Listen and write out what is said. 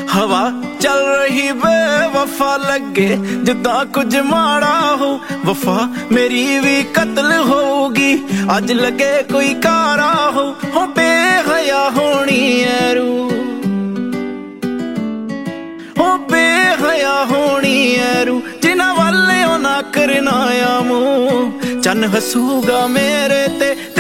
हवा चल रही बेवफा लगे जिदा कुछ माड़ा हो, वफा मेरी भी कत्ल होगी अज लगे कोई कारा हो बेहया होनी है रू, हो बेहया होनी है रू, जिन्हां वाले ना करना आ मूं, चन हसूगा मेरे ते